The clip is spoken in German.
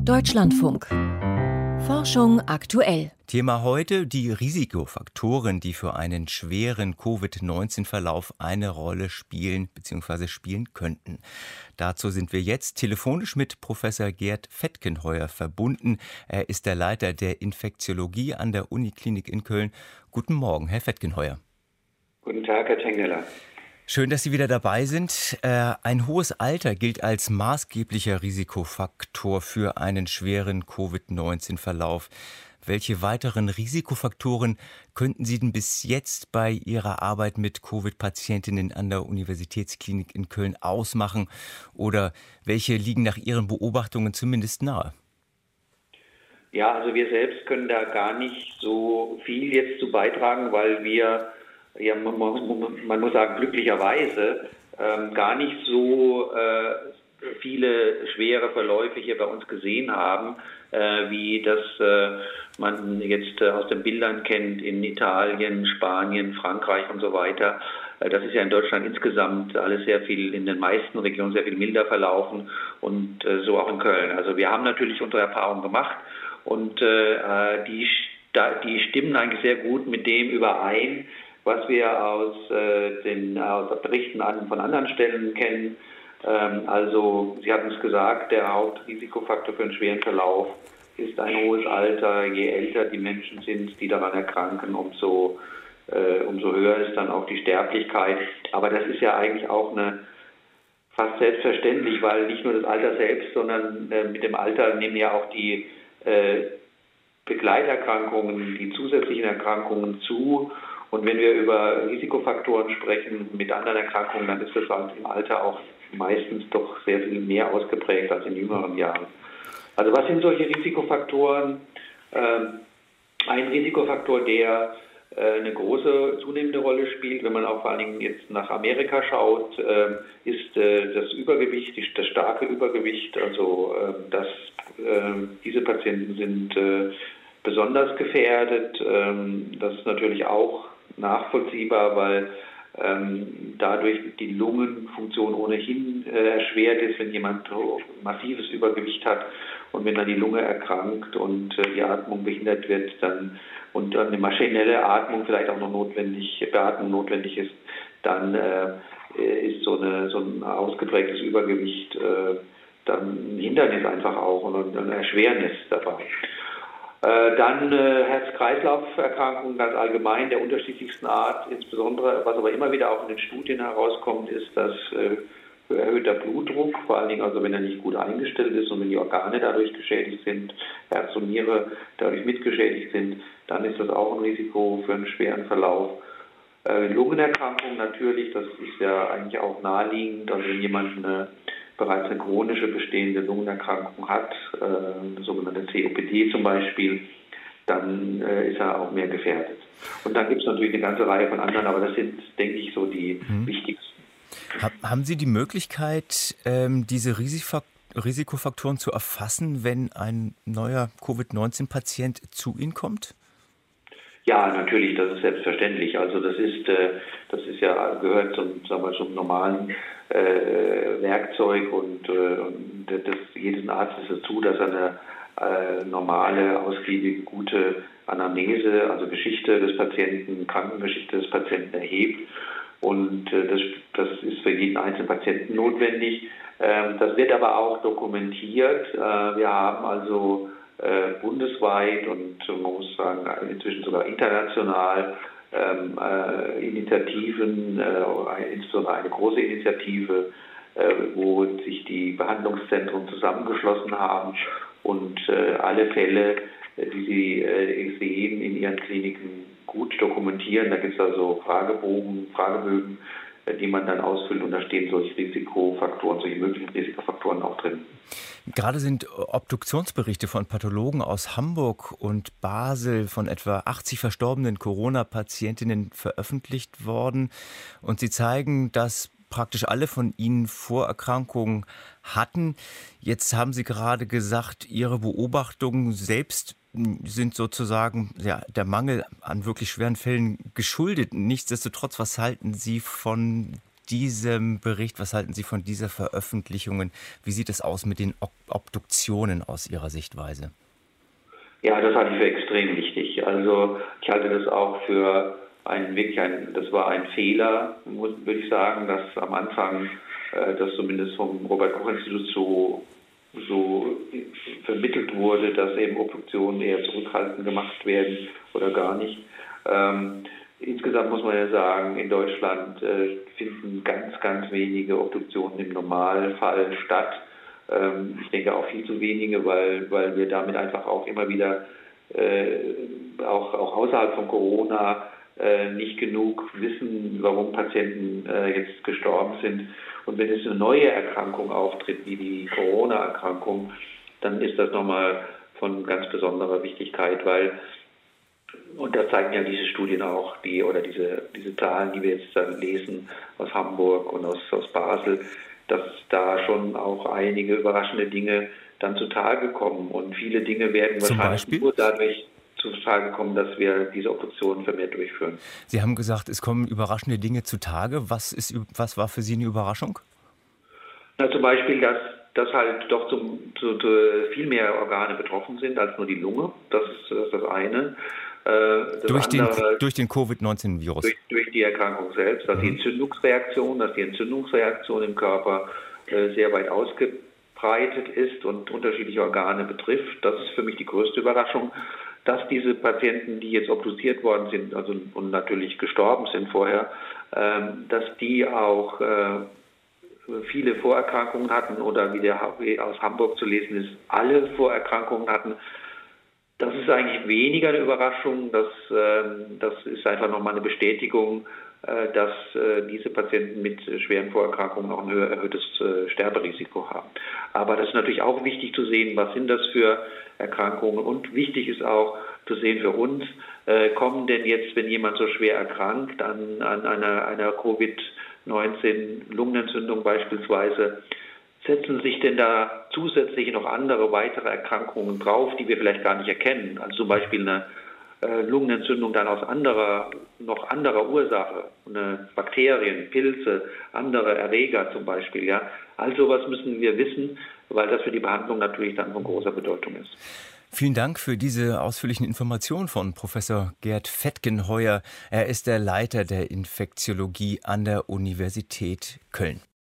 Deutschlandfunk. Forschung aktuell. Thema heute: die Risikofaktoren, die für einen schweren Covid-19-Verlauf eine Rolle spielen bzw. spielen könnten. Dazu sind wir jetzt telefonisch mit Professor Gerd Fetkenheuer verbunden. Er ist der Leiter der Infektiologie an der Uniklinik in Köln. Guten Morgen, Herr Fetkenheuer. Guten Tag, Herr Tengeler. Schön, dass Sie wieder dabei sind. Ein hohes Alter gilt als maßgeblicher Risikofaktor für einen schweren Covid-19-Verlauf. Welche weiteren Risikofaktoren könnten Sie denn bis jetzt bei Ihrer Arbeit mit Covid-Patientinnen an der Universitätsklinik in Köln ausmachen? Oder welche liegen nach Ihren Beobachtungen zumindest nahe? Ja, also wir selbst können da gar nicht so viel jetzt zu beitragen, weil wir, ja, man muss sagen, glücklicherweise gar nicht so viele schwere Verläufe hier bei uns gesehen haben, wie das man jetzt aus den Bildern kennt in Italien, Spanien, Frankreich und so weiter. Das ist ja in Deutschland insgesamt alles sehr viel, in den meisten Regionen sehr viel milder verlaufen und so auch in Köln. Also wir haben natürlich unsere Erfahrungen gemacht und die stimmen eigentlich sehr gut mit dem überein, was wir aus Berichten von anderen Stellen kennen. Also, Sie hatten es gesagt, der Hauptrisikofaktor für einen schweren Verlauf ist ein hohes Alter. Je älter die Menschen sind, die daran erkranken, umso höher ist dann auch die Sterblichkeit. Aber das ist ja eigentlich auch fast selbstverständlich, weil nicht nur das Alter selbst, sondern mit dem Alter nehmen ja auch die Begleiterkrankungen, die zusätzlichen Erkrankungen zu. Und wenn wir über Risikofaktoren sprechen mit anderen Erkrankungen, dann ist das halt im Alter auch meistens doch sehr viel mehr ausgeprägt als in jüngeren Jahren. Also was sind solche Risikofaktoren? Ein Risikofaktor, der eine große zunehmende Rolle spielt, wenn man auch vor allen Dingen jetzt nach Amerika schaut, ist das Übergewicht, das starke Übergewicht. Also diese Patienten sind besonders gefährdet. Das ist natürlich auch nachvollziehbar, weil dadurch die Lungenfunktion ohnehin erschwert ist, wenn jemand massives Übergewicht hat und wenn dann die Lunge erkrankt und die Atmung behindert wird, und dann eine maschinelle Atmung vielleicht auch noch Beatmung notwendig ist, dann ist so ein ausgeprägtes Übergewicht dann ein Hindernis einfach auch und ein Erschwernis dabei. Dann Herz-Kreislauf-Erkrankungen ganz allgemein der unterschiedlichsten Art, insbesondere, was aber immer wieder auch in den Studien herauskommt, ist, dass erhöhter Blutdruck, vor allen Dingen also wenn er nicht gut eingestellt ist und wenn die Organe dadurch geschädigt sind, Herz und Niere dadurch mitgeschädigt sind, dann ist das auch ein Risiko für einen schweren Verlauf. Lungenerkrankungen natürlich, das ist ja eigentlich auch naheliegend, also wenn jemand bereits eine chronische bestehende Lungenerkrankung hat, eine sogenannte COPD zum Beispiel, dann ist er auch mehr gefährdet. Und dann gibt es natürlich eine ganze Reihe von anderen, aber das sind, denke ich, so die wichtigsten. Haben Sie die Möglichkeit, diese Risikofaktoren zu erfassen, wenn ein neuer Covid-19-Patient zu Ihnen kommt? Ja, natürlich, das ist selbstverständlich. Also das gehört zum normalen Werkzeug und jedes Arzt ist dazu, dass er eine normale, ausgiebige, gute Anamnese, also Geschichte des Patienten, Krankengeschichte des Patienten erhebt. Und das ist für jeden einzelnen Patienten notwendig. Das wird aber auch dokumentiert. Wir haben also bundesweit und man muss sagen inzwischen sogar international Initiativen, insbesondere eine große Initiative, wo sich die Behandlungszentren zusammengeschlossen haben und alle Fälle, die sie sehen, in ihren Kliniken gut dokumentieren. Da gibt es also Fragebögen, die man dann ausfüllt und da stehen solche möglichen Risikofaktoren auch drin. Gerade sind Obduktionsberichte von Pathologen aus Hamburg und Basel von etwa 80 verstorbenen Corona-Patientinnen veröffentlicht worden. Und sie zeigen, dass praktisch alle von ihnen Vorerkrankungen hatten. Jetzt haben Sie gerade gesagt, Ihre Beobachtungen selbst sind sozusagen der Mangel an wirklich schweren Fällen geschuldet. Nichtsdestotrotz, was halten Sie von diesem Bericht? Was halten Sie von dieser Veröffentlichungen? Wie sieht es aus mit den Obduktionen aus Ihrer Sichtweise? Ja, das halte ich für extrem wichtig. Also ich halte das auch für das war ein Fehler, würde ich sagen, dass am Anfang das zumindest vom Robert-Koch-Institut so vermittelt wurde, dass eben Obduktionen eher zurückhaltend gemacht werden oder gar nicht. Insgesamt muss man ja sagen, in Deutschland finden ganz, ganz wenige Obduktionen im Normalfall statt. Ich denke auch viel zu wenige, weil wir damit einfach auch immer wieder auch außerhalb von Corona nicht genug wissen, warum Patienten jetzt gestorben sind. Und wenn es eine neue Erkrankung auftritt, wie die Corona-Erkrankung, dann ist das nochmal von ganz besonderer Wichtigkeit, und das zeigen ja diese Studien auch, diese Zahlen, die wir jetzt dann lesen aus Hamburg und aus Basel, dass da schon auch einige überraschende Dinge dann zutage kommen. Und viele Dinge werden wahrscheinlich nur dadurch zutage kommen, dass wir diese Obduktionen vermehrt durchführen. Sie haben gesagt, es kommen überraschende Dinge zutage. Was war für Sie eine Überraschung? Na, zum Beispiel, dass halt doch viel mehr Organe betroffen sind als nur die Lunge. Das ist das eine. Durch den Covid-19-Virus? Durch die Erkrankung selbst, dass die Entzündungsreaktion im Körper sehr weit ausgebreitet ist und unterschiedliche Organe betrifft. Das ist für mich die größte Überraschung, dass diese Patienten, die jetzt obduziert worden sind, und natürlich gestorben sind vorher, dass die auch viele Vorerkrankungen hatten oder wie aus Hamburg zu lesen ist, alle Vorerkrankungen hatten. Das ist eigentlich weniger eine Überraschung. Das ist einfach nochmal eine Bestätigung, dass diese Patienten mit schweren Vorerkrankungen auch ein erhöhtes Sterberisiko haben. Aber das ist natürlich auch wichtig zu sehen, was sind das für Erkrankungen. Und wichtig ist auch zu sehen für uns, kommen denn jetzt, wenn jemand so schwer erkrankt an einer Covid-19-Lungenentzündung beispielsweise, setzen sich denn da zusätzlich noch weitere Erkrankungen drauf, die wir vielleicht gar nicht erkennen? Also zum Beispiel eine Lungenentzündung dann aus anderer Ursache, Bakterien, Pilze, andere Erreger zum Beispiel. Ja? All sowas müssen wir wissen, weil das für die Behandlung natürlich dann von großer Bedeutung ist. Vielen Dank für diese ausführlichen Informationen von Professor Gerd Fettgenheuer. Er ist der Leiter der Infektiologie an der Universität Köln.